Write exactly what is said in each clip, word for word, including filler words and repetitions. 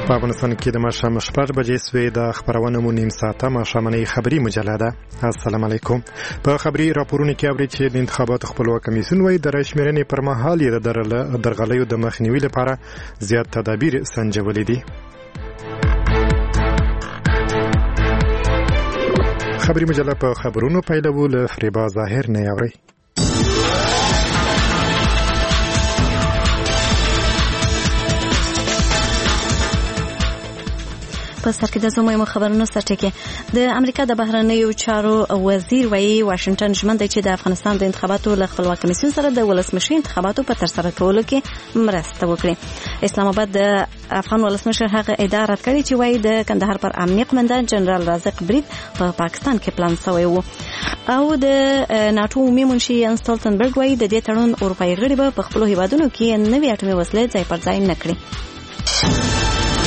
په افغانستان کې د ماښام شپږ بجې سوې د خبرونه مو نیم ساعته ماښامنۍ خبري مجله ده. السلام علیکم. په خبري راپورونو کې اورئ چې د انتخاباتو خپلواک کمیسیون وايي د رایشمېرنې پر مهال یې د درغلیو د مخنیوي لپاره زیات تدابیر سنجولي دي. خبري مجله په خبرونو پیلوو له فریبا ظاهر نه اورئ. په سر کې د زموږ خبرونو سرټکی د امریکا د بهرنیو چارو وزیر وایي واشنگټن ژمن دی چې د افغانستان د انتخاباتو له خپلواک کمیسیون سره د ولسمشر انتخاباتو په ترسره کولو کې مرسته وکړي. اسلام آباد د افغان ولسمشر هغه ادعا رد کړې چې وایي د کندهار پر امنیه قومندان جنرال رازق برید په پا پاکستان کې پلان شوی و او د ناتو عمومي منشي یان سټولټنبرګ وایي د دې تړون اروپایي غړي به په خپل هیوادونو کې نوې اټومي وسلې ځای پر ځای نه کړي.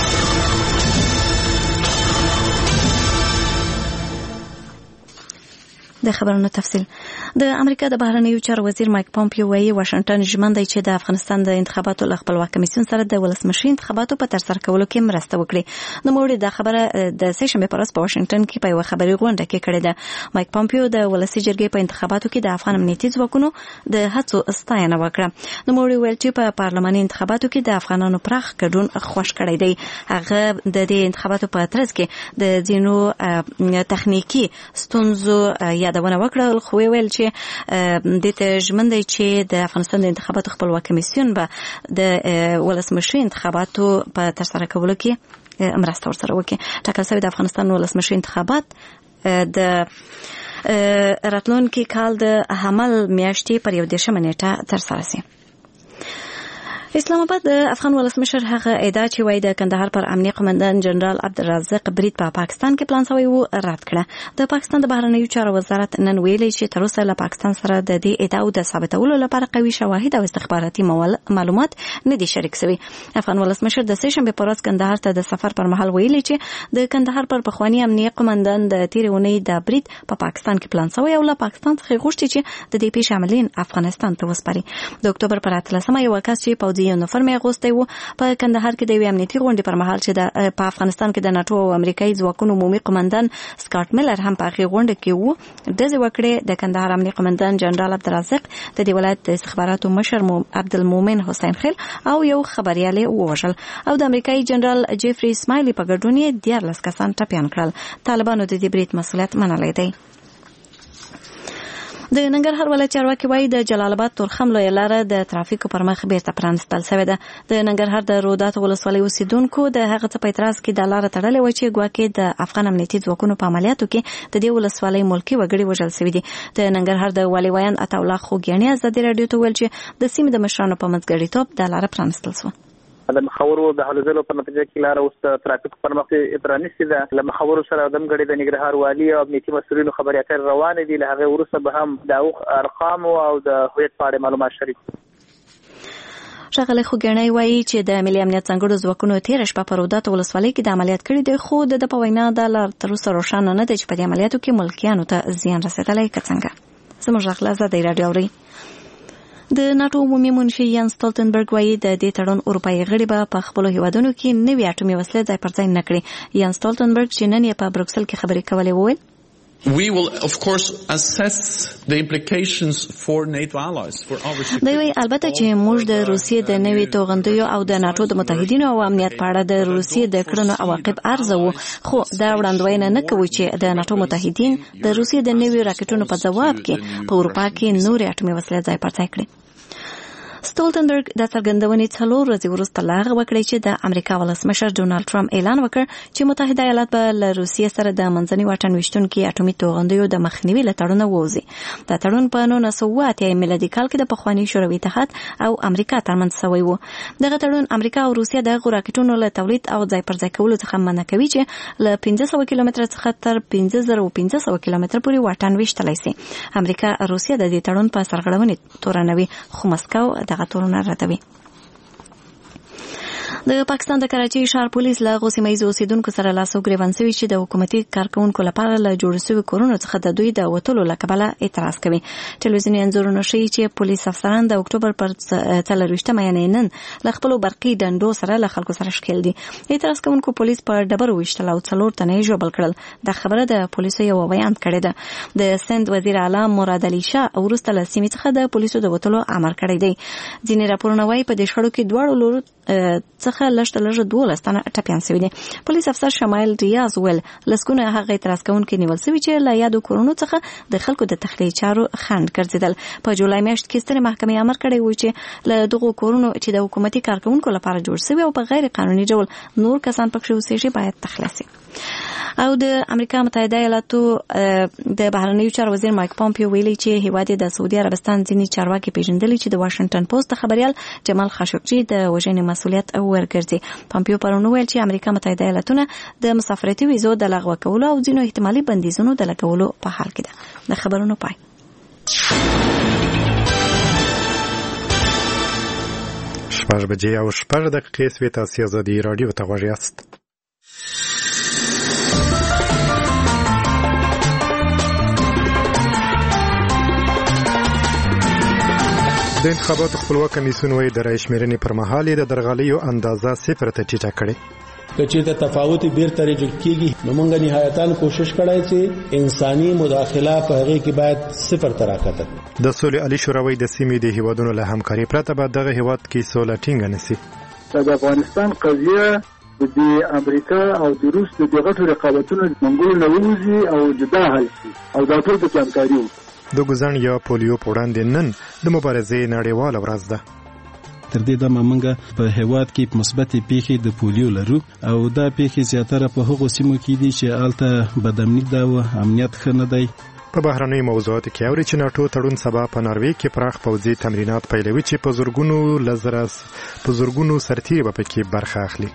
د خبرونو تفصیل د امریکا د بهرنیو چارو وزیر مایک پامپیو وایي واشنگټن ژمن دی چې د افغانستان د انتخاباتو له خپلواک کمیسیون سره د ولسمشر انتخاباتو په ترسره کولو کې مرسته وکړي. نو موږ د خبره د سه شنبه پر ورځ په واشنگټن کې په یو خبري غونډه کې کړې ده. مایک پامپیو د ولسي جرګې په انتخاباتو کې د افغان امنیتي ځواکونو د هڅو ستاینه وکړه. نو موږ ویل چې په پارلماني انتخاباتو کې د افغانانو پراخ ګډون خوښ کړی دی. هغه د دې انتخاباتو په ترڅ کې د ځینو تخنیکی ستونزو یادونه وکړه، خو ویل چې د ته ژمن دی چې د افغانستان د انتخاباتو خپلواک کمیسیون به د ولسمشر انتخاباتو په ترسره کولو کې مرسته ورسره وکړي. ټاکل شوی د افغانستان ولسمشر انتخابات د راتلونکي کال د حمل میاشتې پر یو دېرشمه نیټه ترسره شي. اسلام آباد د افغان ولسمشر هغه ادعا چې وایي د کندهار پر امنیه قومندان جنرال عبدالرزاق برید په پا پاکستان کې پلان شوی و رد کړه. د پاکستان د بهرنیو چارو وزارت نن ویلي چې تر اوسه له پاکستان سره د دې ادعاو د ثابتولو لپاره قوي شواهد او استخباراتي معلومات نه دي شریک شوي. افغان ولسمشر د سه شنبه پر ورځ کندهار ته د سفر پر مهال ویلي چې د کندهار پر پخوانی امنیه قومندان د تیرې اونۍ د برید په پا پاکستان کې پلان شوی او له پاکستان څخه غوښتي چې د دې پیښې عملیان افغانستان ته وسپاري. د اکتوبر پر اتلسمه یو کس چې پوځي یونیفورم اغوستی و په کندهار کې د یوې امنیتي غونډې پر مهال چې د په افغانستان کې د ناتو او امریکایي ځواکونو عمومي قومندان سکاټ میلر هم په هغې غونډه کې و. ډزې وکړې. د کندهار امنیه قومندان جنرال عبدالرزاق د دې ولایت د استخباراتو مشر عبدالمومن حسین خیل او یو خبریال ووژل او د امریکایي جنرال جیفري اسماعیلي په ګډون یې دیارلس کسان ټپیان کړل. طالبانو د دې برید مسؤلیت منلی دی. د ننګرهار ولایت چارواکي وایي د جلال آباد تورخم لویه لاره د ترافیکو پر مخ بیرته پرانستل شوې ده. د ننګرهار د روداتو ولسوالۍ اوسیدونکو د هغه څه په اعتراض کې د لاره تړلې وه چې ګواکې د افغان امنیتي ځواکونو په عملیاتو کې د دې ولسوالۍ ملکي وګړي وژل شوي دي. د ننګرهار د والي ویان عطاالله خوږیاڼي ازادي راډیو ته ویل چې د سیمې د مشرانو په منځګړیتوب د لاره پرانستل شوه. د مخاورو د حلزلو په نتیجه کې لاره اوس د ترافیک پر مخ پرانیستې ده. له مخاورو سره د مګړي د ننګرهار والي او امنیتي مسؤلینو خبرې اترې روانې دي. له هغې وروسته به هم د ارقامو او د هویت په اړه معلومات شریک دي. ښاغلی خوږیاڼي وایي چې د ملي امنیت ځانګړو ځواکونو تېره شپه په روداتو ولسوالۍ کې د عملیات کړي دي، خو د ده په وینا دا لار تر اوسه روښانه نه ده چې په دې عملیاتو کې ملکیانو ته زیان رسېدلی که څنګه. زموږ غږ له ازادۍ راډیو اورئ. د ناتو عمومي منشي یان سټولټنبرګ وایي د دې تړون اروپایي غړي به په خپلو هیوادونو کې نوې اټومي وسلې ځای پر ځای نه کړي. یان سټولټنبرګ چې نن یې په بروکسل کې خبرې کولې وویل We will of course assess the implications for NATO allies for our دا وی البته چې موږ د روسیې د نوې توغندیو او د ناتو د متحدینو او امنیت په اړه د روسیې د کړنو عواقب ارزوو، خو دا وړاندوینه نه کوي چې د ناتو متحدین د روسیې د نوې راکټونو په ځواب کې په اروپا کې نورې اټومي وسلې ځای پر ځای کړي. سټولټنبرګ د څرګندونې څلور ورځې وروسته لا هغه وکړی چې د امریکا ولسمشر ډونالډ ټرمپ اعلان وکړ چې متحده ایالات به له روسیې سره د منځني واټن ویشتونکي اټومي توغندیو د مخنیوي له تړونه ووځي. دا تړون په نولس سوه اتیا میلادي کال کې د پخواني شوروي اتحاد او امریکا ترمنځ شوی و. دغه تړون امریکا او روسیه د هغو راکټونو له تولید او ځای پر ځای کولو څخه منع کوي چې له پنځه سوه کیلومتره څخه تر پنځه زره پنځه سوه کیلومتره پورې واټن ویشتلی شي. امریکا روسیه د دې تړون په سرغړونې تورنوي، خو مسکو دغه تورونه ردوي. د پاکستان د کراچي ښار پولیس له غوسیمه ایز اوسیدونکو سره لاس او ګریوان شوي چې د حکومتي کارکونکو لپاره له جوړ شوي کورونو څخه د دوی د وټولو لکبله اعتراض کوي. ټلویزیوني انځورونه ښیي چې پولیس افسران د اکتوبر پر څلرویشتمه یعنې نن له خپلو برقي ډنډو سره له خلکو سره ښکېل دي. اعتراض کوونکو پولیس په ډبرو ویشتل او څلور تنه یې ژوبل کړل. دا خبره د پولیسو یو بیان کړی ده. د سند وزیر اعلی مراد علي شاه وروسته له سیمې څخه د پولیسو د وټولو امر کړی دی. ځینې راپورونه وایي په دې شخړو کې دواړو لورو څخه لږ لږ دولس تنه ټپیان شوي دي. پولیس افسر شمایل ریاض ویل لسګونه هغه اعتراض کوونکي نیول شوي چې له یادو کورونو څخه د خلکو د تخلیه چارو خنډ ګرځېدل. په جولای میاشت کې سترې محکمې امر کړی و چې له دغو کورونو چې د حکومتي کارکونکو لپاره جوړ شوي او په غیر قانوني ډول نور کسان پکې اوسېږي باید تخلیه شي. او د امریکا متحده ایالاتو د بهرنیو چارو وزیر مایک پامپیو ویلي چې هیواد د سعودي عربستان ځینې چارواکي پیژندلي چې د واشنگټن پوسټ خبريال جمال خاشقجي د وژنې مسؤلیت ورګرځي. پامپیو پرون ویل چې امریکا متحده ایالاتونه د مسافرتي ویزو د لغوه کولو او ځینو احتمالي بندیزونو د لګولو په حال کې ده. د خبرونو پای. شپږ بجې او شپږ دقیقې سوې تاسو آزادي رادیو ته غوږ یاست. د انتخاباتو خپلواک کمیسیون وايي د رای شمیرنې پر مهال د درغلیو اندازه صفر ته ټیټه کړې. که چې د تفاوت بیرته ریجکټ کیږي نو موږ نهایتاً کوشش کړای چې انساني مداخله په هغه کې باید صفر ته راکته. د سولې علي شوروي د سیمې د هیوادونو له همکاري پرته به دغه هیواد کې سوله ټینګه نشي. د افغانستان قضیه د امریکا او د روس د دغه رقابتونو منګول نه وځي او جدا حل شي او دا ټول په همکاري وي. د ګوزن یا پولیو په وړاندې نن د مبارزې نړیواله ورځ ده. تر دې دمه موږ په هیواد کې مثبتې پیښې د پولیو لرو او دا پیښې زیاتره په هغو سیمو کې دي چې هلته بدامني ده او امنیت ښه نه دی. په بهرنیو موضوعاتو کې اوري چې ناټو تړون سبا په ناروې کې پراخ پوځي تمرینات پیلوي چې په زرګونو لزرس په زرګونو سرتیري به پکې برخه اخلي.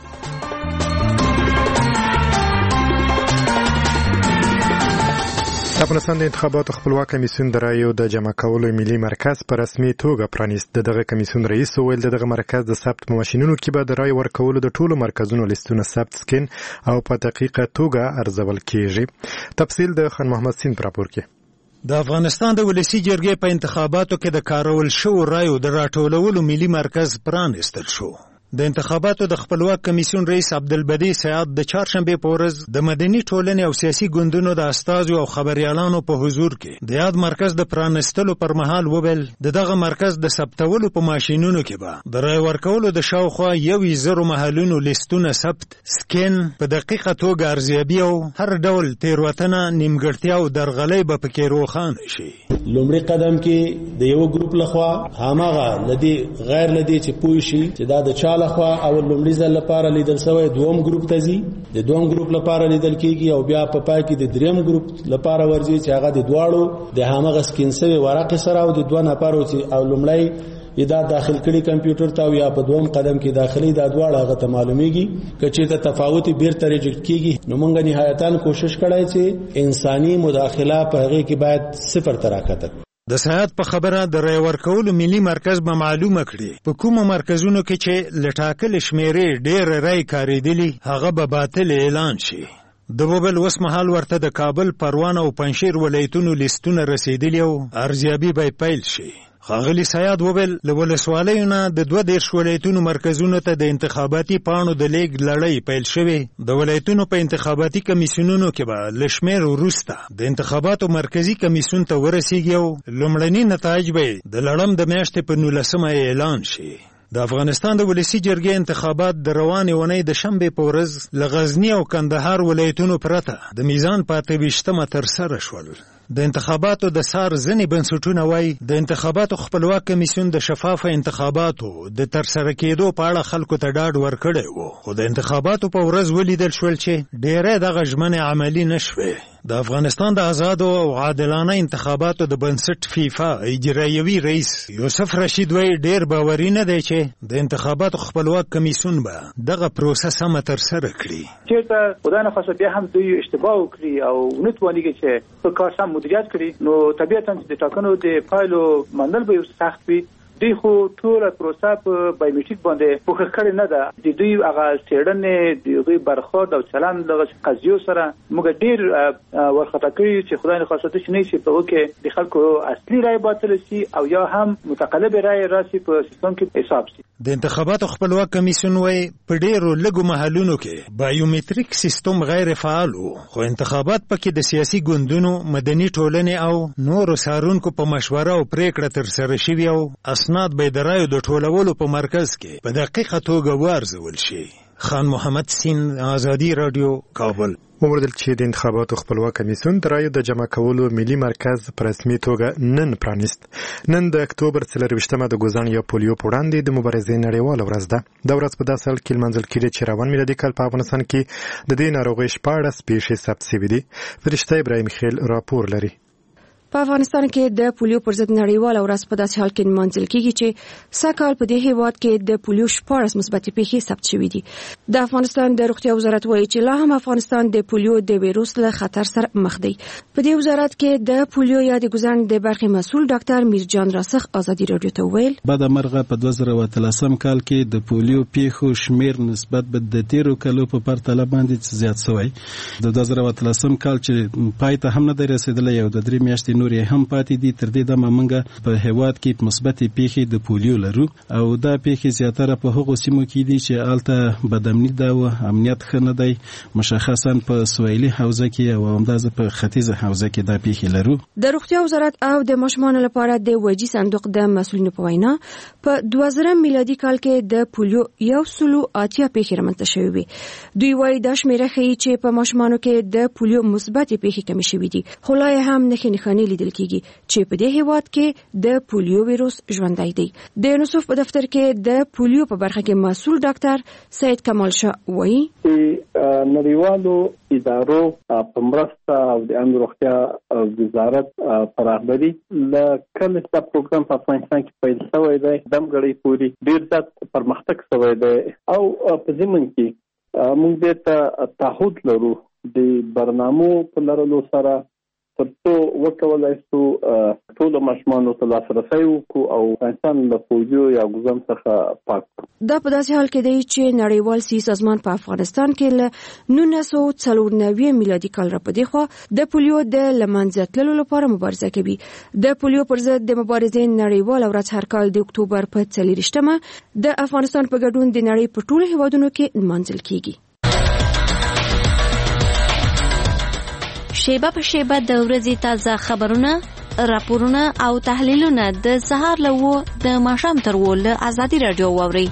افغانستان د انتخاباتو خپلواک کمیسیون د رایو د جمع کولو ملي مرکز په رسمي توګه پرانیست. دغه کمیسیون رئیس وویل دغه مرکز د ثبت په ماشینونو کې به د رای ورکولو د ټولو مرکزونو لیستونه ثبت سکین او په دقیقه توګه ارزول کیږي. تفصیل د خان محمد سین پر راپور کې. د افغانستان د ولسی جرګې په انتخاباتو کې د کارول شوو رایو د راټولولو ملي مرکز پرانیستل شو. د انتخاباتو د خپلواک کمیسیون رئیس عبدالبدی سعد د چهارشنبه په ورځ د مدني ټولنې او سیاسي ګوندونو د استازو او خبريالانو په حضور کې د یاد مرکز د پرانستلو پر مهال وویل دغه مرکز د ثبتولو په ماشینونو کې به د رای ورکولو د شاوخوا یو زرو محلونو لیستونه ثبت سکین په دقیقه توګه ارزیابي او هر ډول تیروتنه نیمګړتیا او درغلۍ به پکې روښانه شي. لومړی قدم کې د یو ګروپ لخوا هماغه لدی غیر لدی چې پوي شي چې دا د چا لخوا او لومړي ځل لپاره لیدل شوی دوم ګروپ ته ځي د دوم ګروپ لپاره لیدل کیږي او بیا په پای کې د دریم ګروپ لپاره ورځي چې هغه د دواړو د هماغه سکین سوي ورقه سره او د دوه نفرو چې او لومړی ادا داخل کړي کمپیوټر ته او یا په دوم قدم کې داخلي دا دواړه هغه ته معلومیږي کچې ته تفاوت بیرته ریجکټ کیږي نو موږ نهایتاً کوشش کړای چې انساني مداخله په هغه کې باید صفر ته راکته. د سیاحت په خبره د رای ورکولو ملي مرکز به معلومه کړي په کومو مرکزونو کې چې لټاکل شمیرې ډېر رای کاریدلی هغه به باطل اعلان شي. د بوبل وس محل ورته د کابل، پروان او پنځشیر ولایتونو لیستونه رسیدلی او ارزیابي به پیل شي. ښاغلي سیاد وویل له ولسوالیو نه د دوه دېرش ولایتونو مرکزونو ته د انتخاباتي پاڼو د لیږد لړۍ پیل شوې. د ولایتونو په انتخاباتي کمیسیونونو کې به له شمېر وروسته د انتخاباتو مرکزي کمیسیون ته ورسیږي او لومړني نتایج به د لړم د میاشتې په نولسمه اعلان شي. د افغانستان د ولسی جرګې انتخابات د روانې اونۍ د شنبې په ورځ له غزني او کندهار ولایتونو پرته د میزان په اته ویشتمه ترسره شول. د انتخاباتو د سار ځینې بنسټونه وایي د انتخاباتو خپلواک کمیسیون د شفافه انتخاباتو د ترسره کېدو په اړه خلکو ته ډاډ ورکړی و، خو د انتخاباتو په ورځ ولیدل شول چې ډېری دغه ژمنې عملي نه شوې. د افغانستان د آزادو او عادلانه انتخاباتو د بنسټ فیفا اجرایوي رئیس یوسف رشید وایي ډېر باوري نه دی چې د انتخاباتو خپلواک کمیسیون به دغه پروسه سمه ترسره کړي. چېرته خدای نخواسته بیا هم دوی اشتباه وکړي او ونه توانېږي چې په کار سم مدیریت کړي، نو طبیعتا د ټاکنو د پایلو منل به یو سخت وي. دوی خو ټول پروسه په بایومټریک باندې پوښښ کړی نه ده. د دوی هغه څېړنې د دوی برخورد او چلند دغه قضیو سره موږ ډیر ورخطا کړي چې خدای نه خاصه چې نه شي په وکه د خلکو اصلي رائے باطل شي او یا هم متقلب رائے راشي په سیستم کې حساب شي. د انتخاباتو خپلواک کمیسیون وايي په ډیرو لږو محلونو کې بایومټریک سیستم غیر فعال و، خو انتخابات پکې د سیاسي ګوندونو، مدني ټولنې او نورو سارونکو په مشوره او پریکړه ترسره شوي او اسناد به د رایو د ټولولو په مرکز کې په دقیقه توګه وارزول شي. خان محمد سین، آزادی رادیو، کابل. وموندل چې د انتخاباتو خپلواک کمیسیون د رایو د جمع کولو ملي مرکز په رسمي توګه نن پرانیست. نن د اکتوبر څلرویشتمه د ګوزان یا پولیو په وړاندې د مبارزې نړیواله ورځ ده. دا ورځ په داسې حال کې لمانځل کېږي چې روان میلادي کال په افغانستان کې د دې ناروغۍ شپاړس پیښې ثبت شوي دي. فرشته ابراهیم خیل راپور لري. په افغانستان کې د پولیو پر ضد نړیواله ورځ په داسې حال کې نمانځل کېږي چې سږکال په دې هیواد کې د پولیو شپاړس مثبتې پیښې ثبت شوي دي. د افغانستان د روغتیا وزارت وایي چې لا هم افغانستان د پولیو د ویروس له خطر سره مخ دی. په دې وزارت کې د پولیو یا د ګوزان د برخې مسؤل ډاکټر میرجان راسخ آزادي رادیو ته وویل بعد مرغه په دوه زره اتلسم کال کې د پولیو پیښو شمیر نسبت به د تیرو کلو په پرتله باندې زیات شوی. د دوه زره اتلسم کال چې پای ته هم نه رسیدلی او د درې میاشتې نورې هم پاتې دي، تر دې دمه موږ په هیواد کې مثبتې پیښې د پولیو لرو او دا پیښې زیاتره په هغو سیمو کې دي چې هلته بدامني ده او امنیت ښه نه دی، مشخصا په سویلي حوزه کې او همداسې په ختیځه حوزه کې دا پیښې لرو. د روغتیا وزارت او د ماشومانو لپاره د وجي صندوق د مسؤلینو په وینا په دوه زره میلادي کال کې د پولیو یو سلو اتیا پیښې رامنځته شوې وي. دوی وایي دا شمیره ښیي چې په ماشومانو کې د پولیو مثبتې پیښې کمې شوې دي، خو لا یې هم نښې نښانې لیدل کېږي چې په دې هیواد کې د پولیو ویروس ژوندی دی. د نصف په دفتر کې د پولیو په برخه کې مسؤل ډاکټر سید کمال شاه وایي نړیوالو ادارو په مرسته او د امن روغتیا وزارت په رهبري له کله چې دا پروګرام په افغانستان کې پیل شوی دی دمګړۍ پورې ډېر زیات پرمختګ شوی دی او په ضمن کې موږ دې ته تعهد لرو د برنامو په لرلو سره ترڅو وکولای شو ټول ماشومانو ته لاسرسی وکړو او افغانستان له پولیو یا ګوزن څخه پاک کړو. دا په داسې حال کې دی چې نړیوال سیاسي سازمان په افغانستان کې له نولس سوه څلور نوي میلادي کال راپدې خوا د پولیو د له منځه تللو لپاره مبارزه کوي. د پولیو پر ضد د مبارزې نړیواله ورځ هر کال د اکتوبر په څلرویشتمه د افغانستان په ګډون د نړۍ په ټولو هیوادونو کې نمانځل کیږي. شیبه په شیبه د ورځې تازه خبرونه، راپورونه او تحلیلونه د سهار له و د ماښام تر و له آزادي رادیو واورئ.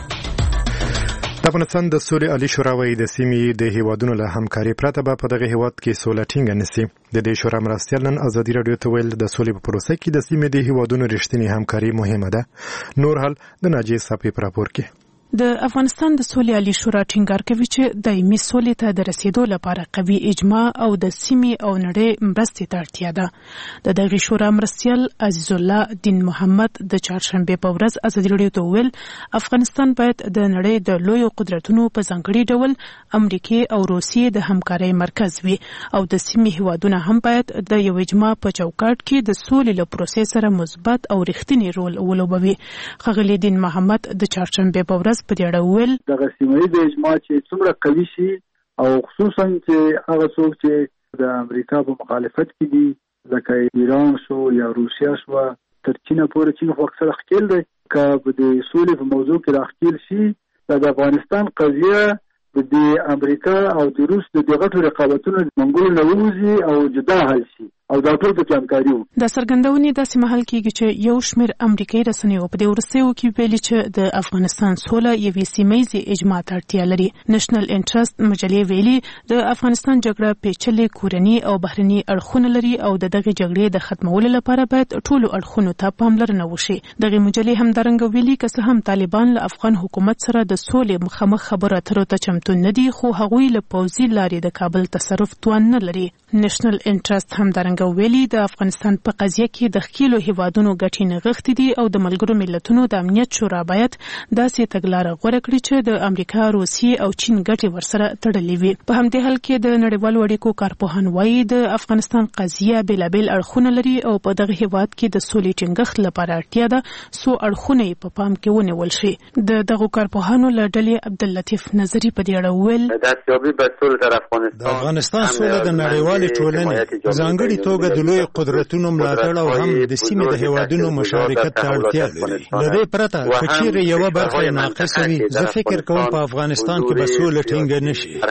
د افغانستان د سولې عالی شورا وايي د سیمې د هیوادونو له همکاري پرته به په دغه هیواد کې سوله ټینګه نشي. د دې شورا مرستیال نن آزادي رادیو ته ویل د سولې په پروسه کې د سیمې د هیوادونو رښتینی همکاري مهمه ده. نور حال د ناجیه صافي په راپور کې. د افغانستان د سولې عالی شورا ټینګار کوي چې دایمي سولې ته د رسیدو لپاره قوي اجماع او د سیمې او نړۍ مرستې ته اړتیا ده. د دغه شورا مرستیال عزیز الله دین محمد د چهارشنبه په ورځ آزادي رادیو ته ویل افغانستان باید د نړۍ د لویو قدرتونو په ځانګړي ډول امریکا او روسیې د همکارۍ مرکز وي او د سیمې هیوادونه هم باید د یو اجماع په چوکاټ کې د سولې له پروسې سره مثبت او رښتینی رول ولوبوي. ښاغلی دین محمد د چهارشنبه په ورځ په دې اړه ویل دغه سیمه د اجماع چې څومره قوي شي او خصوصا چې هغه څوک چې د امریکا په مخالفت کې دي لکه ایران شو یا روسیا شو تر چین پورې چین خو اکثر خپل دی که د سولې په موضوع کې راخیل شي د افغانستان قضیه د امریکا او د روس د دغه رقابتونو منګول نه وځي او جدا حل شي او دا ټول په همکاري وو. د سرګندونې داسې مهال کېږي چې یو شمېر امریکایي رسنیو په دې وروستیو کې ویلي چې د افغانستان سوله یوې سیمهییزې اجماع ته اړتیا لري. نېشنل انټرست مجلې ویلي د افغانستان جګړه پیچلې کورني او بهرني اړخونه لري او د دغې جګړې د ختمولو لپاره باید ټولو اړخونو ته پاملرنه وشي. دغې مجلې همدارنګه ویلي که څه هم طالبان له افغان حکومت سره د سولې مخامخ خبرو اترو ته چمتو نه دي خو هغوی له پوځي لارې د کابل تصرف توان نه لري. نېشنل انټرست همدارنګه همدارنګه ویلي د افغانستان په قضیه کې د ښکیلو هیوادونو ګټې نغښتې دي او د ملګرو ملتونو د امنیت شورا باید داسې تګلاره غوره کړي چې د امریکا، روسیې او چین ګټې ورسره تړلې وي. په همدې حال کې د نړیوالو اړیکو کارپوهان وایي د افغانستان قضیه بېلابېل اړخونه لري او په دغه هیواد کې د سولې ټینګښت لپاره اړتیا ده څو اړخونه یې په پام کې ونیول شي. د دغو کارپوهانو له ډلې عبداللطیف نظري په دې اړه وویل د افغانستان سوله د نړیوالې ټولنې په ځانګړې توګه د لوی قدرتونو ملاتړ او هم د سیمې د هیوادونو مشارکت ته اړتیا لري. له دې پرته که چیرې یوه برخه یې ناقصه وي، زه فکر کوم په افغانستان کې به سوله ټینګه نه شي.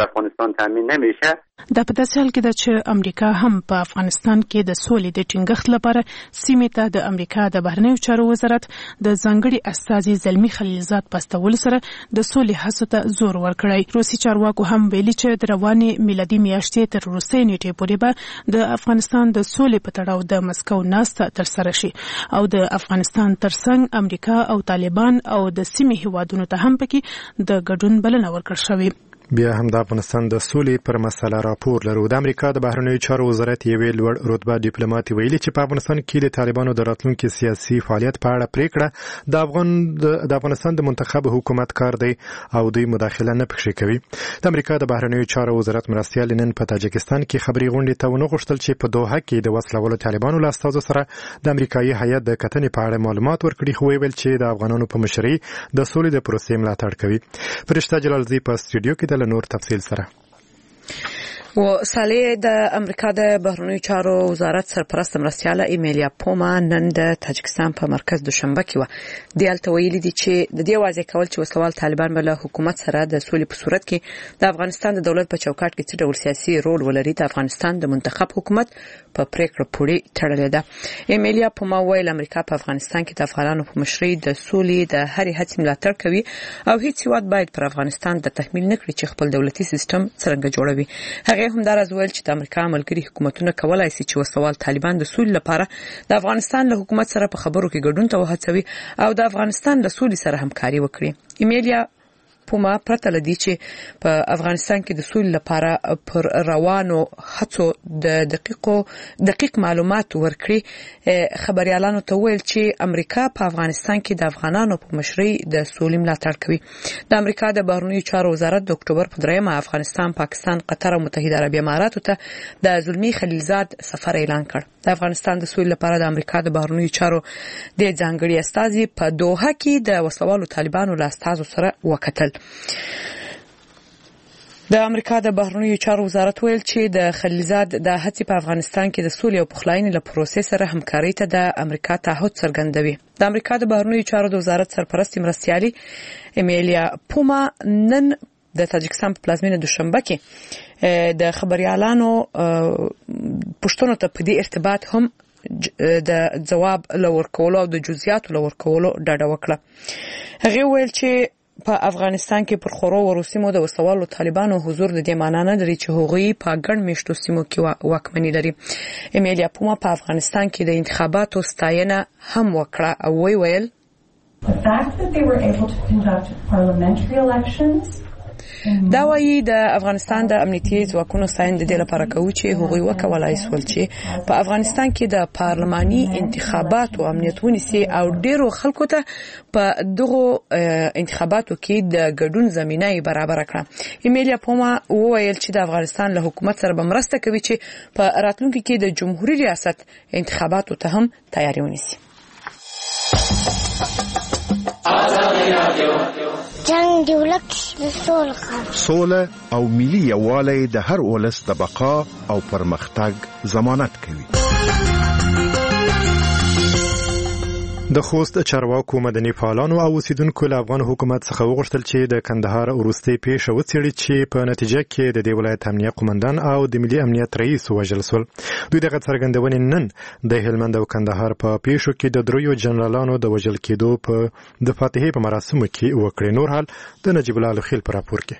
دا په داسې حال کې ده چې امریکا هم په افغانستان کې د سولې د ټینګښت لپاره سیمې ته د امریکا د بهرنیو چارو وزارت د ځانګړي استازي زلمي خلیلزاد په استولو سره د سولې هڅو ته زور ورکړی. روسي چارواکو هم ویلي چې د روانې میلادي میاشتې تر وروستۍ نیټې پورې به د افغانستان د سولې په تړاو د مسکو ناسته ترسره شي او د افغانستان ترڅنګ امریکا او طالبان او د سیمې هیوادونو ته هم پکې د ګډون بلنه ورکړل شوې. بیا هم د افغانستان د سولې پر مسله راپور لرو. د امریکا د بهرنیو چارو وزارت یوې لوړ رتبه ډیپلوماټ ویلي چې په افغانستان کې د طالبانو د راتلونکي سیاسي فعالیت په اړه پریکړه د افغان د افغانستان د منتخب حکومت کار دی او دوی مداخله نه پکښې کوي. د امریکا د بهرنیو چارو وزارت مرستیال نن په تاجکستان کې خبري غونډې ته ونه غوښتل چې په دوحه کې د وسلوالو طالبانو له استازو سره د امریکایي هیئت د کتنې په اړه معلومات ورکړي، خو ویل چې د افغانانو په مشرۍ د سولې د پروسې ملاتړ کوي. فرشته جلالزی په استودیو کې د نور تفصیل سره و صالح د امریکا د بهرنیو چارو وزارت سرپرست مرستیاله ایمیلیا پوما نن د تاجکستان په مرکز دوشنبه کې و د الته ویلي دي چې د دې واضح کول چې وسلوال طالبان به له حکومت سره د سولې په صورت کې د افغانستان د دولت په چوکاټ کې څه ډول سیاسي رول ولري د افغانستان د منتخب حکومت په پریکړه پورې تړلې ده. ایمیلیا پوما ویل امریکا په افغانستان کې د افغانانو په مشرۍ د سولې د هرې هڅې ملاتړ کوي او هیڅ هیواد باید پر افغانستان د تحمیل نه کړي چې خپل دولتي سیستم څرنګه جوړوي. هغه هم دا راز ویل چې د امریکا ملګري حکومتونه کولای شي چې وسوال طالبان د سولې لپاره د افغانستان له حکومت سره په خبرو کې ګډون ته وهڅوي او د افغانستان له سولې سره همکاري وکړي. ایمیلیا پوما پرته لدی چې په افغانستان کې د سولې لپاره پر روانو هڅو د دقیقو دقیق معلومات ورکړي، خبريالانو ته ویل چې امریکا په افغانستان کې د افغانانو په مشرۍ د سولې ملاتړ کوي. د امریکا د بهرنیو چارو وزارت د اکتوبر په دریمه افغانستان، پاکستان، قطر او متحده عربی اماراتو ته د زلمي خلیلزاد سفر اعلان کړ. د افغانستان د سولې لپاره د امریکا د بهرنیو چارو د ځانګړي استازي په دوحه کې د وسلوالو طالبانو له استازو سره وکتل. د امریکا د بهرنیو چارو وزارت ویل چې د خلیلزاد د هڅې په افغانستان کې د سولې او پخلاینې له پروسې سره همکارۍ ته د امریکا تعهد څرګندوي. د امریکا د بهرنیو چارو د وزارت سرپرست مرستیالي ایمیلیا پوما نن د تاجکستان په پلازمینه دوشنبه کې د خبريالانو پښتنو ته په دې ارتباط هم د جواب لور کولو او د جزئیاتو لور کولو ډاډه وکړه. هغه ویل چې په افغانستان کې پر خورو ورسمو د وسوالو طالبانو حضور د دې معنی نه لري چې هغوی په ګڼ میشتو سیمو کې واکمني لري. ایمیلیا پوما په افغانستان کې د انتخاباتو ستاینه هم وکړه او وی ویل The fact that they were able to conduct parliamentary elections دا وایي د افغانستان د امنیتي ځواکونو ستاینه د دې لپاره کوي چې هغوی وکولای شول چې په افغانستان کې د پارلماني انتخاباتو امنیت ونیسي او ډیرو خلکو ته په دغه انتخاباتو کې د ګډون زمینه برابر کړه. ایمیلیا پوما وویل چې د افغانستان له حکومت سره به مرسته کوي چې په راتلونکي کې د جمهوریت ریاست انتخاباتو ته هم تیاری ونیسي. جنگ دی ولک د سول خبر سوله او ملي یووالی د هر ولس د بقا او پرمختګ ضمانت کوي. د خوست چارواکو مدني فعالانو او اوسیدونکو له افغان حکومت څخه وغوښتل چې د کندهار وروستۍ پیښه وڅېړي چې په نتیجه کې د دې ولایت امنیه قومندان او د ملي امنیت رئیس وژل شول. دوی دغه څرګندونې نن د هلمند او کندهار په پیښو کې د دریو جنرالانو د وژل کېدو په د فاتحې په مراسمو کې وکړې. نور حال د نجیب الله خیل په راپور کې.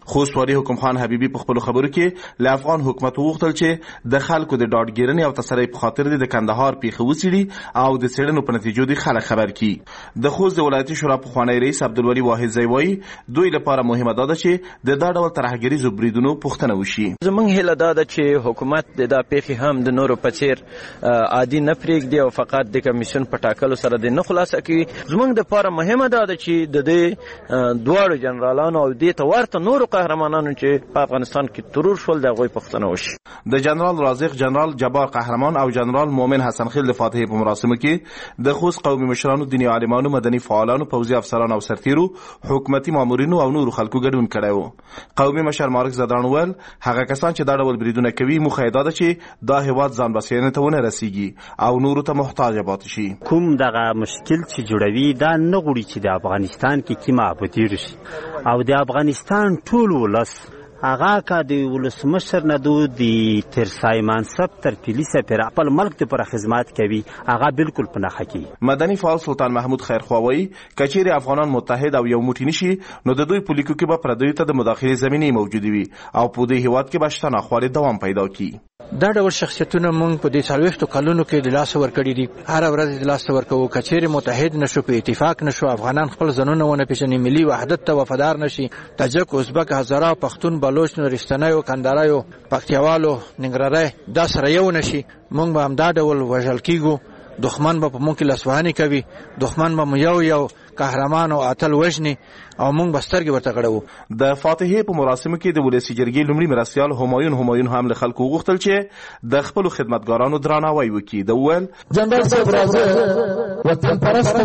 خوست والي حکم خان حبيبي په خپل خبرو کې له افغان حکومت وغوښتل چې د خلکو د ډاډګیرنې او تسری په خاطر د کندهار پیښه وڅېړي او د څېړنو په نتیجو د خلک خبر کړي. د خوست د ولایتي شورا پخوانی رئیس عبدالولي واحد زی وایي دوی لپاره مهمه ده چې د دا ډول ترهګریزو بریدونو پوښتنه وشي. زموږ هیله دا ده چې حکومت د دا پیښې هم د نورو په څېر عادي نه پرېږدي او فقط د کمیسیون په ټاکلو سره د نه خلاصه کوي. زموږ دپاره مهمه دا ده چې د دې دواړو جنرالانو او دې ته ورته نورو قهرمانانو چې په افغانستان کې ترور شول د هغوی پوښتنه وشي. د جنرال رازق، جنرال جبار قهرمان او جنرال مومن حسن خیل د فاتحې په مراسمو کې د خوست قومي مشرانو، دیني عالمانو، مدني فعالانو، پوځي افسرانو او سرتیرو، حکومتي مامورینو او نورو خلکو ګډون کړی و. قومي مشر مارک زدران وویل هغه کسان چې دا ډول بریدونه کوي موخه یې دا ده چې دا هېواد ځان بسیاینې ته ونه رسیږي او نورو ته محتاج پاتې شي. کوم دغه مشکل چې جوړوي دا نه غواړي چې د افغانستان کې کیمه ابدي شي او د افغانستان ټول ولس هغه کا د ولسمشر نه دو د ترسای منصب تر پولیسه پر خپل ملک ته پر خدمت کوي هغه بالکل په نخښه کوي. مدني فعال سلطان محمود خیرخواوی کچېری افغانان متحد او یو موټی نشي نو د دوی پولیکو کې به پردیو ته د مداخله زمینه موجود وي او په دې هیواد کې به شته ناخوالې دوام پیدا کړي. دا ډول شخصیتونه مونږ په دې څلوېښتو کلونو کې د لاسه ورکړي دي. هر ورځ د لاسه ورکوو کچېرې متحد نشو، په اتفاق نشو، افغانان خپل ځانونه ونه پیژني، ملي وحدت ته وفادار نشي، تاجک، ازبک، هزاره، پښتون، بلوچ، نورستانیو، کندهاریو، پکتیاوالو، ننګرهاری دا سره یو نشي، مونږ به همدا ډول وژل کیږو. دښمن به په مونږ کې لاسوهنې کوي، دښمن به مو یو یو قهرمان او اتل وژني او مونږ به سترګې ورته غړوو. د فاتحې په مراسمو کې د ولسي جرګې لومړي مرستیال همایون همایون هم له خلکو وغوښتل چې د خپلو خدمتګارانو درناوی وکړي. د وویل جنرال صاحب راځه وطن پرست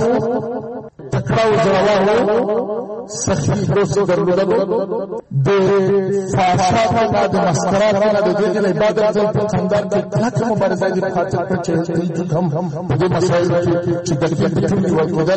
تکړه او زړور سخي دوست درلودلو د فحشا نه د مسکرات نه د دې نه عبادت ځای په خندان کې کلک مبارزه دي خاطر په چې هم په دې مسایلو کې چې د دې ټولي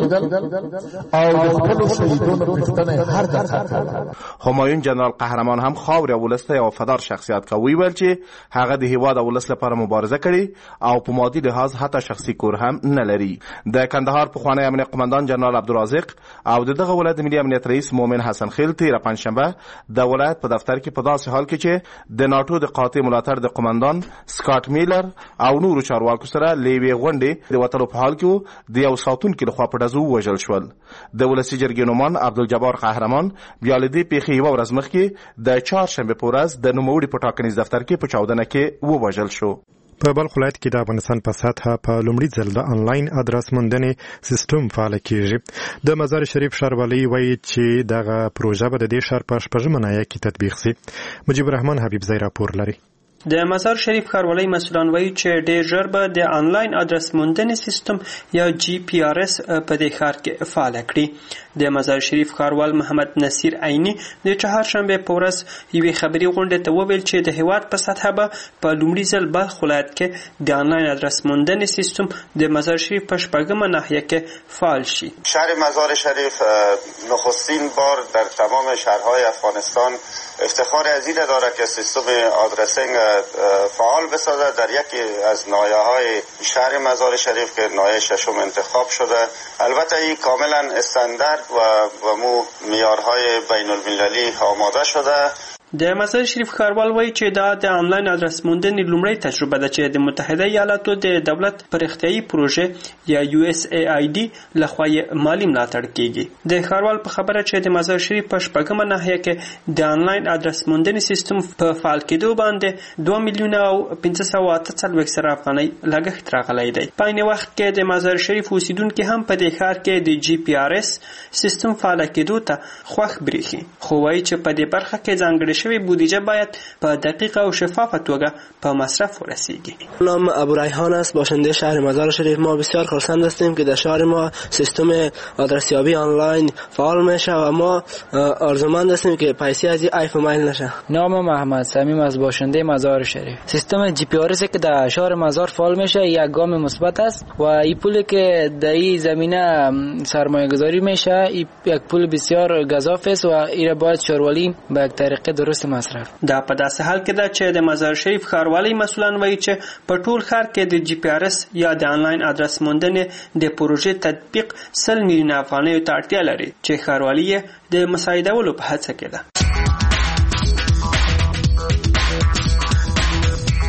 وګدل او د خپل شهیدانو پښتنه هر دغه. همایون جنرال قهرمان هم خاور ولسته او وفادار شخصیت کوي ویل چې هغه د هیواد او ولس لپاره مبارزه کړي او په مادي لحاظ حتی شخصي کور هم نه لري. د کندهار پخوانی امنیت قماندان جنرال عبدالرازق او دغه ولایت ملي امنیت رئیس مومن حسن خیل تیر پنځشنبه د ولایت په دفتر کې په داسې حال کې چې د ناتو د قاطع ملاتړ د قماندان سکاټ میلر او نورو چارواکو سره لیوي غونډې د وټلو په حال کې د یو ساتونکو لخوا په دزو وژل شول. د ولسی جرګې نومان عبدالجبار قهرمان بیا لدی پیښې یو ورځ مخکې د چهارشنبه په ورځ د نوموړي په ټاکنیز دفتر کې په چاودنه کې ووژل شو. په بلخ ولایت کې د افغانستان په سطحه په لومړي ځل د انلاین ادرس موندنې سیستم فعال کیږي. د مزار شریف ښاروالۍ وایي چې دغه پروژه به د دې ښار په شپږمه ناحیه کې تطبیق شي. مجيب الرحمن حبیبزی راپور لري. د مزار شریف ښاروالۍ مسؤلان وایي چې ډېر ژر به د انلاین ادرس موندنې سیستم یا جی پی آر اس په دې ښار کې فعال کړي. د مزار شریف ښاروال محمد نصیر عینی د چهارشنبه په ورځ یوې خبري غونډې ته وویل چې د هیواد په سطحه به په لومړي ځل بلخ ولایت کې د انلاین ادرس موندنې سیستم د مزار شریف په شپږمه ناحیه کې فعال شي. شهر مزار شریف نخستین بار در تمام شهرهای افغانستان افتخار عظیم دارد که سیستم آدرسینگ فعال بسازد در یکی از ناحیه‌های شهر مزار شریف که ناحیه ششم انتخاب شده. البته این کاملا استاندارد و و مو معیارهای بین المللی آماده شده. د مزار شریف ښاروال وایي چې دا د انلاین ادرس موندنې لومړی تجربه ده چې د متحده ایالاتو د دولت پرختیایي پروژې یا یو اس ای آی ډي لخوا یې مالي ملاتړ کیږي. د ښاروال په خبره چې د مزار شریف په شپږمه ناحیه کې د انلاین ادرس موندنې سیستم په فعال کېدو باندې دوه میلیونه او پنځه سوه اته څلوېښت زره افغانۍ لګښت راغلی دی. په عین وخت کې د مزار شریف اوسیدونکي هم په دې ښار کې د جی پی آر اس سیستم فعال کېدو ته خوښ بریښي، خو وایي چې په دې برخه کې ځانګړې شوی بودجه باید په دقیقه و شفاف توګه په مصرف ورسیږي. نام ابو ریحان است، باشنده شهر مزار شریف. ما بسیار خرسند هستیم که در شهر ما سیستم آدرسیابی آنلاین فعال میشه و ما آرزومند هستیم که پیسه از این ایپ مایل نشه. نام محمد صمیم از باشنده مزار شریف. سیستم جی پی آر اس که در شهر مزار فعال میشه یک گام مثبت است و این پولی که در این زمینه سرمایه گذاری میشه یک پول بسیار گزاف است و این باید شهرولی به یک طریقه درست مصرف. دا په داسې حال کې ده چې د مزار شریف ښاروالۍ مسؤلان وایي چې په ټول ښار کې د جی پی آر اس یا د انلاین ادرس موندنې د پروژې تطبیق سل میلیونه افغانیو ته اړتیا لري چې ښاروالۍ یې د مساعدولو په هڅه کې ده.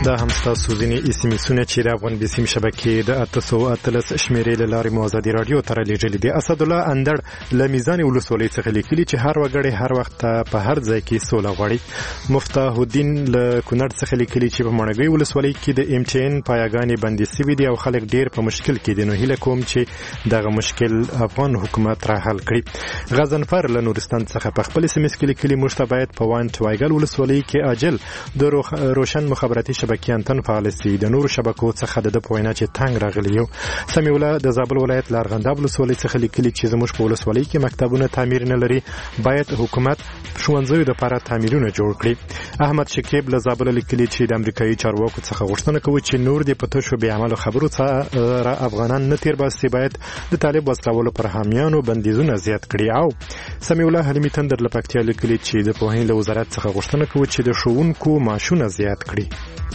دا هم تاسو ځینې اسمسونه چې د افغان بسیم شبکې د اته سوه اتلس شمیرې له لارې مو ازادي راډیو ته رالیږلي دي. اسدالله اندړ له میزان ولسوالۍ څخه لیکلي چې هر وګړی هر وخت په هر ځای کې سوله غواړي. مفتاح الدین له کونړ څخه لیکلي چې په مڼګۍ ولسوالۍ کې د ایم ټي ان پایګانې بندي سوي دي او خلک ډیر په مشکل کې دي. نو هیله کوم چې دغه مشکل افغان حکومت را حل کړي. غضنفر له نورستان څخه په خپل سیمه کې لیکلي موږ ته باید په وانټ وایګل ولسوالۍ کې عاجل د روشن مخابراتي شبکې انتن فعال سي. د نورو شبکو څخه د پوینه چې تنگ راغلی یو. سمي الله د زابل ولایت لارغنداب ولسوالۍ څخه لیکلي چې زموږ په ولسوالۍ کې مکتبونه تعمیر نه لري، باید حکومت ښوونځیو لپاره تعمیرونه جوړ کړي. احمد شکیب له زابل لیکلي چې د امریکایي چارواکو څخه غوښتنه کوي چې نور د پتو بې عملو خبرو څخه افغانان نه تیر باسي، باید د طالب وسلوالو پر حامیانو بندیزونه زیات کړي. او سمي الله حلیمي تندر له پکتیا لیکلي چې د پوهنې له وزارت څخه غوښتنه کوي چې د ښوونکو معاشونه زیات کړي.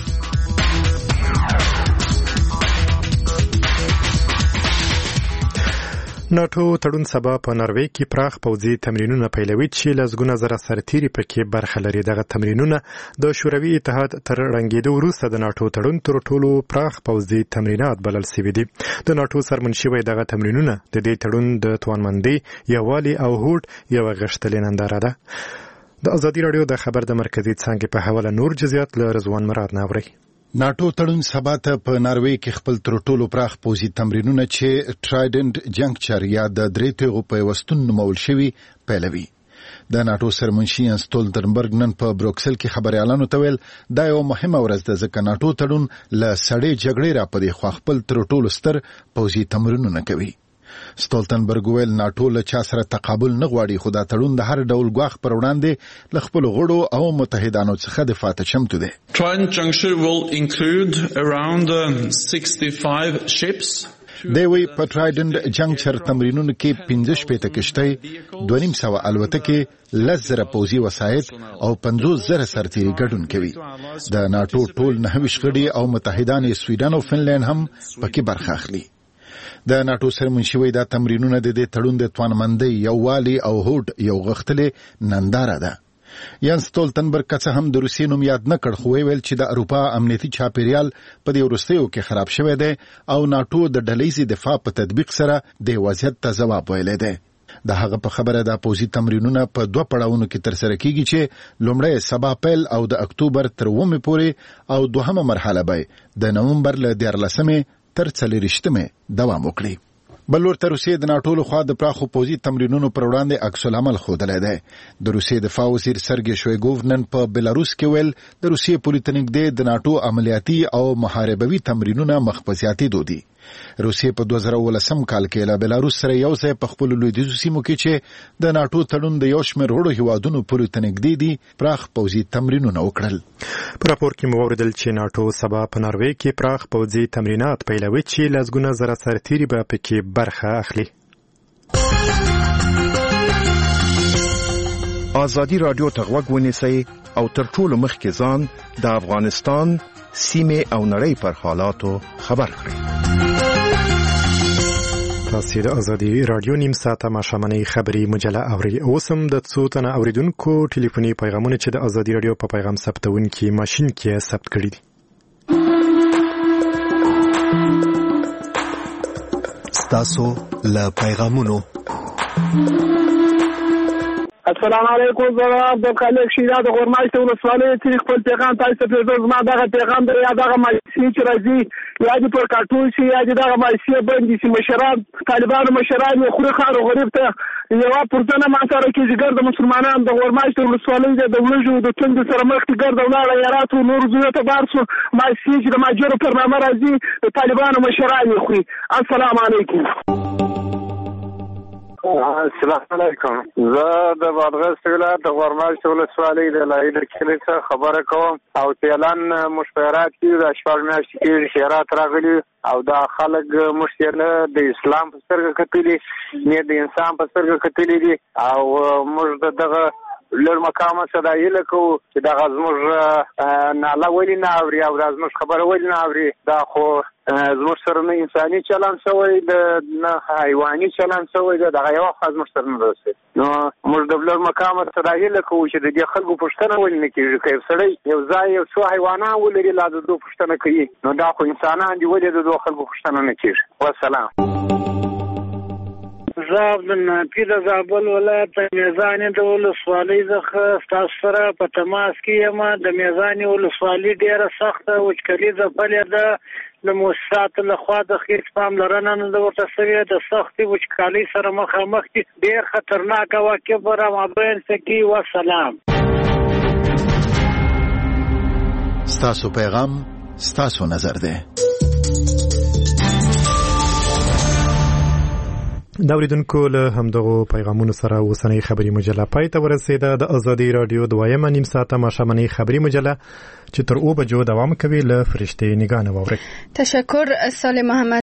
ناتو تړون سبا په ناروې کې پراخ پوځي تمرینونه پیلوي چې لسګونه زره سرتیري پکې برخه لري. دغه تمرینونه د شوروي اتحاد تر ړنګېدو وروسته د ناتو تړون تر ټولو پراخ پوځي تمرینات بلل شوي دي. د ناتو سرمنشي وایي دغه تمرینونه د دې تړون د توانمندۍ، یووالي او هوډ یوه غښتلې ننداره ده. د ازادي راډیو د خبر د مرکزي څانګې په حواله نور جزئیات له رضوان مراد نه اوري. ناتو تړون سبا ته په ناروې کې خپل تر ټولو پراخ پوځي تمرینونه چې ټرایډنټ جنکچر یا د درې تیغو په وستون نومول شوي پیلوي. د ناتو سرمنشي ستولتنبرګ نن په بروکسل کې خبريالانو ته ویل دا یو مهمه ورځ ده ځکه ناتو تړون له سړې جګړې را پدې خو خپل تر ټولو ستر پوځي تمرینونه کوي. ستولتنبرګ ویل ناتو له چا سره تقابل نه غواړي، خو دا تړون د هر ډول ګواښ پر وړاندې له خپلو غړو او متحدانو څخه دفاع ته چمتو دی. Trident Juncture will include around sixty-five ships. دوی په ټرایډنټ جنکچر تمرینونو کې پنځه شپېته کشتۍ، دوه نیم سوه الوتکې، لس زره پوځي وسایط او پنځوس زره سرتیري ګډون کوي. د ناتو ټول نهه ویشت غړي او متحدان سویډن او فنلند هم پکې برخه اخلي. د ناتو سرمنشي وایي دا تمرینونه د دې تړون د توانمندۍ، یووالي او هوډ یو غښتلې ننداره ده. یان ستولتنبرګ که هم د روسیې نوم یاد نه کړ، خو ویل چې د اروپا امنیتي چاپیریال په دې وروستیو کې خراب شوی دی او ناتو د ډلهیزې دفاع په تطبیق سره د وضعیت ته ځواب ویلی دی. د هغه په خبره د پوځي تمرینونه په دوه پړاوونو کې ترسره کیږي چې لومړی سبا پیل او د اکتوبر تر اوومې پورې او دوهمه مرحله به د نومبر له دیارلسمې تر څلېرویشتمې دوام وکړي. بل ورته روسیې د ناتو لخوا د پراخو پوځي تمرینونو پر وړاندې عکس العمل ښودلی دی. د روسیې دفاع وزیر سرګی شویګوف نن په بلاروس کې ویل د روسیې پولې ته نږدې د ناتو عملیاتي او محاربوي تمرینونه مخ په زیاتېدو دي. روسیې په دوه زره اوولسم کال کې له بلاروس سره یو ځای په خپلو لویدیځو سیمو کې چې د ناتو تړون د یو شمېر وړو هیوادونو پولې ته نږدې دي پراخ پوځي تمرینونه وکړل. په راپور کې مو واورېدل چې ناتو سبا په ناروې کې پراخ پوځي تمرینات پیلوي چې لسګونه زره سرتیري به پکې برخه اخلي. ازادي راډیو ته غوږ ونیسئ او تر ټولو مخکې ځان د افغانستان سیمه او نړۍ پر حالاتو خبر کړئ. تاسو د ازادي راډیو نیم ساعته ماښامنۍ خبري مجله اوري. اوس هم د څو تنه اوریدونکو ټلیفوني پیغامونه چې د ازادي راډیو په پیغام ثبتونکي ماشین کې ثبت کړي دي. تاسو له پیغامونو. السلام علیکم، زه عبدالخالق شیرا د غورمایش ولسوالۍ چې خپل پیغام تاسو ته پرېږدم. زما دغه پیغام دی یا دغه مایسي چې راځي یا دې پر کارټون شي یا دې دغه مایسي بندي شي. مشران طالبانو مشران یې خوري خار او غریب ته یوه پرځنه معاشره کېږي. ګرده مسلمانان د غورمایش ولسوالۍ د وریجو د توندې سره مخکې ګرده ولاړه یاراتو نور زویو ته بار شو. مایسي چې د ماجرو پر نامه راځي د طالبانو مشران یې خوري. السلام علیکم. السلام علیکم. زه د بادغیس ولایت د غورمایش ولسوالۍ د لایډر کلي څخه خبره کوم او فعلا موږ په هرات کې د شپږ میاشتې کېږي چې هرات راغلي او دا خلک موږ یې نه د اسلام په سترګه کتلي نه د انسان په سترګه کتلي دي او موږ د دغه لر مقام صدایي لکو چې دا زموږ ناله ولې نه اوري او دا زموږ خبره ولې نه اوري دا خو زموږ سره نه انساني چلند شوی د نه حیواني چلند شوی د دغه یو خاص زموږ سره نه رسي نو موږ د لر مقام صدایي لکو چې د دې خلکو پښتنه ولې نه کیږي که سړی یو ځای یو څو حیوانات ولري لا د دوه پښتنه کوي نو دا خو انسانان دی ولې د دوه خلکو پښتنه نه کیږي والسلام. زه عبدالنافي د زابل ولایت د میزانې د ولسوالۍ څخه ستاسو سره په تماس کې یم. د میزانې ولسوالۍ ډېره سخته وچکالي ځپلې ده له مؤسساتو لخوا د هېڅ پاملرنه نه ده ورته شوې. د سختې وچکالۍ سره مخامخ دي. ډېر خطرناکه واقع به رامابین سکي. والسلام. ستاسو پیغام ستاسو نظر ده. دا اوریدونکو له همدغو پیغامونو سره اوسنۍ خبري مجله پای ته ورسېده. د ازادي رادیو دویمه نیم ساعته ماښامنۍ خبري مجله چې تر اوه بجو دوام کوي له فرشتې نگاه نه واورئ. تشکر صالح محمد.